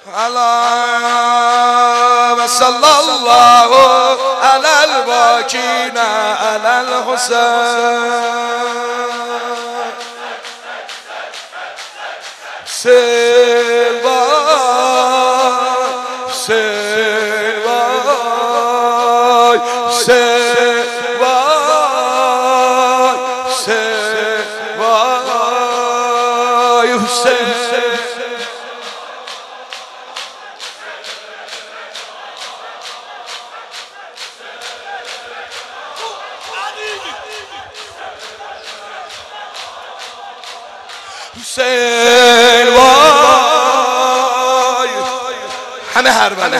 اللهم صل الله على الباكين على الحسين حسین وای همه هربله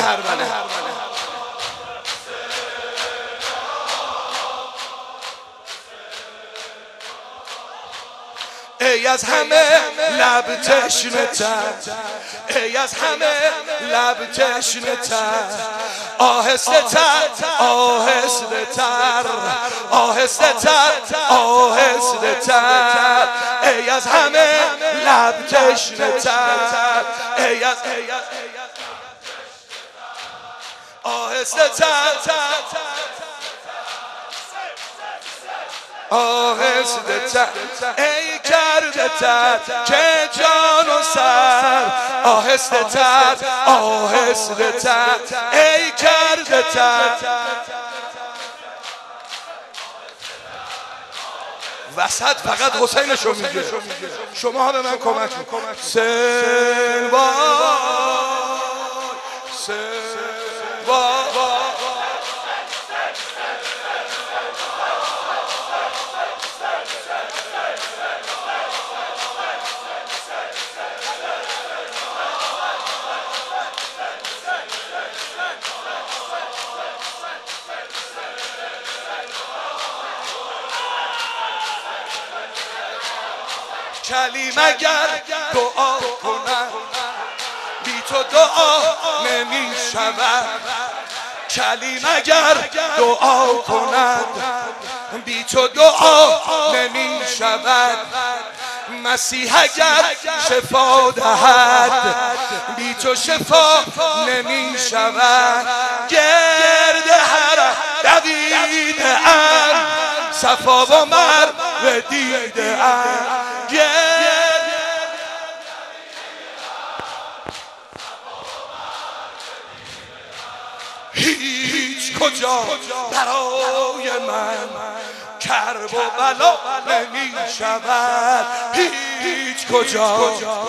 ای از همه لب تشنه تر ای از همه لب تشنه تر آهسته تر آهسته تر آهسته تر آهسته تر ای از همه لب تشنه تر ای از آهسته تر آهسته تر ای کرده تر که جان و سر آهسته تر آهسته تر ای کرده تر وسط فقط حسینشو میگه شما ها به من کمک میکنید سلوا کلیم اگر دعا کنم بی تو دعا نمی شود کلیم اگر دعا کند بی تو دعا نمی شود مسیح اگر شفا دهد بی تو شفا نمی شود گرد هر دویده ام صفا و مروه دیده ام هیچ کجا برای من کرب و بلا نمی شود هیچ کجا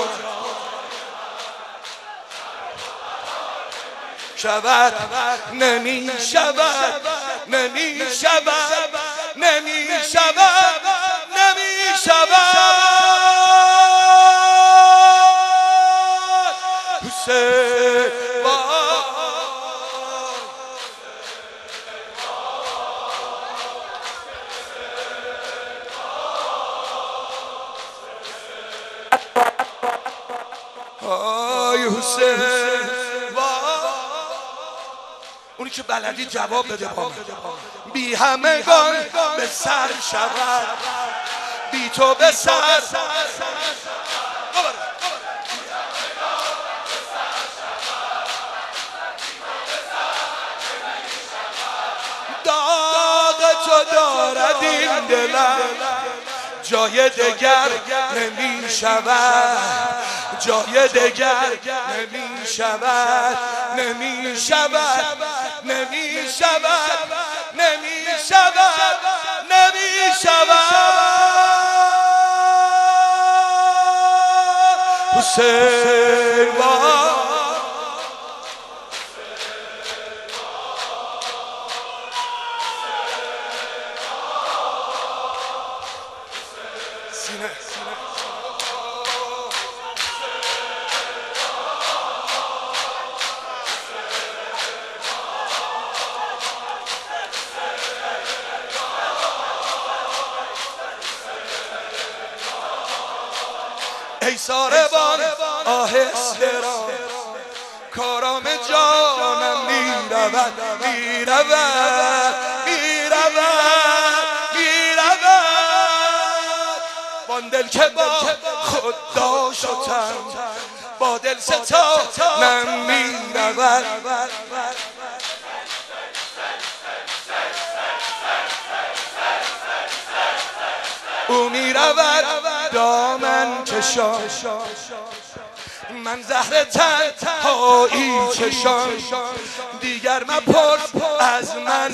شود نمی شود نمی شود نمی شود نمی شود حسین آی حسین اونی که بلدی جواب بده با من بی همگان به سر شود بی تو به سر داغ تو دارد این دلم جای دگر نمی شود جای دگر نمی شود نمی شود نمی شود نمی شود نمی شود حسین ای ساربان آهسته را کارام جانم میرود میرود میرود میرود وان دل که با خود داشتم با دل ستا نمیرود او میرود دامن کشان من زهر تنهایی چشان دیگر مپرس از من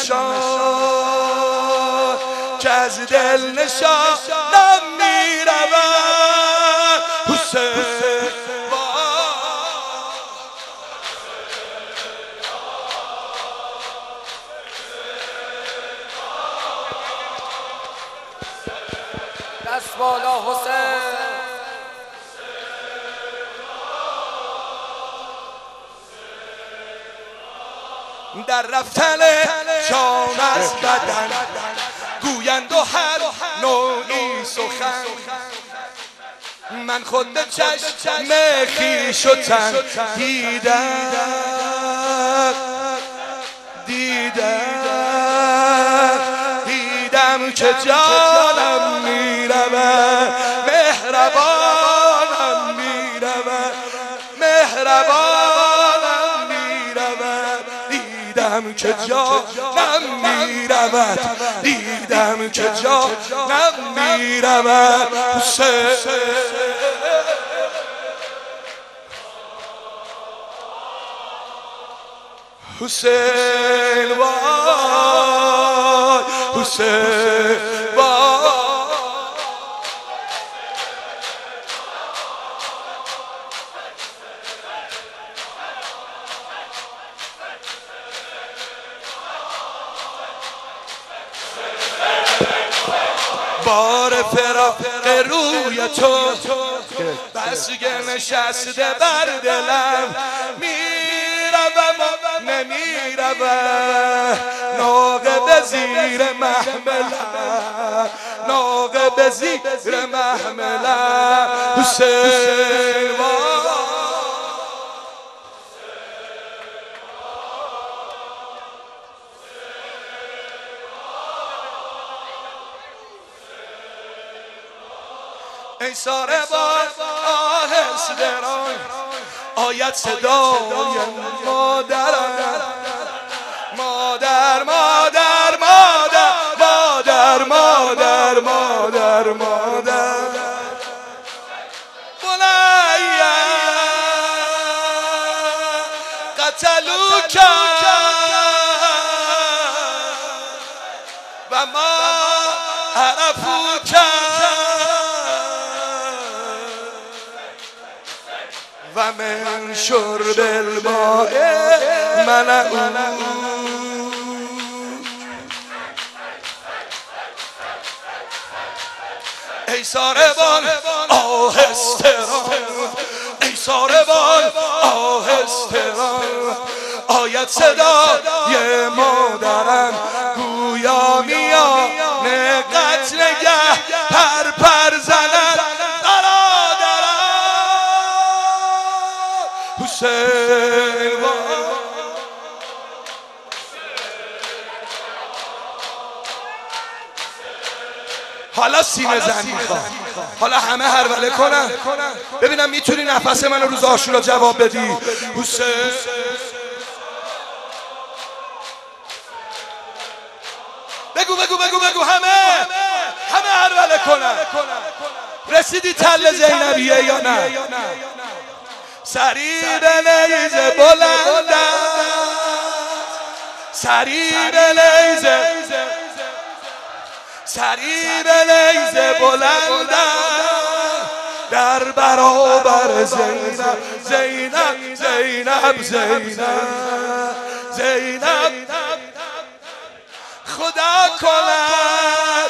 نشان که از دل نشانم میرود حسین دست بالا حسین در رفتن جان از بدن گویند و هر نوعی سخن من خود به چشم خویش و تن دیدم که جانم میرود مهربانم میرود دیدم که جانم میرود حسین وای حسین وای بار فراق روی تو بس که نشسته بر دلم میروم و نمیروم ناقه به زیر محملم ناقه به زیر محملم حسین ای ساربان آهسته ران آید صدای مادرم مادر مادر مادر مادر مادر مادر بنیا قتلوک و ما عرفوک و من شرب الماء ملعون ای ساربان آهسته ران ای ساربان آهسته ران آید صدای مادرم گویا میان قتلگه پر پر زند حسین حالا سینه زن میخواد حالا همه هروله کنن ببینم میتونی نفس منو روز عاشورا جواب بدی حسین بگو بگو بگو بگو همه هروله کنن رسیدی تل زینبیه یا نه سری به نیزه بلند سری به نیزه بلند در برابر زینب زینب زینب زینب خدا کند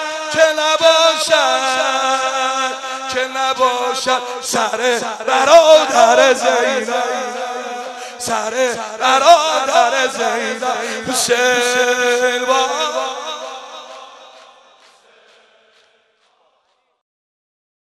که نباشد سر برادر زینب سر برادر زینب حسین